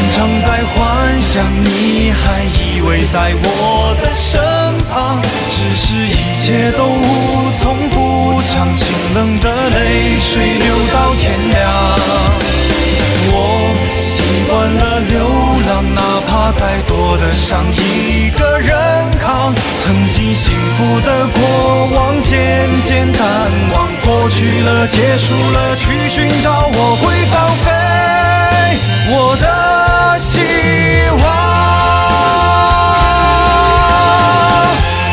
常在幻想你还依偎在我的身旁，只是一切都无从补偿，清冷的泪水流到天亮。我习惯了流浪，哪怕再多的伤一个人扛，曾经幸福的过往渐渐淡忘，过去了结束了，去寻找我会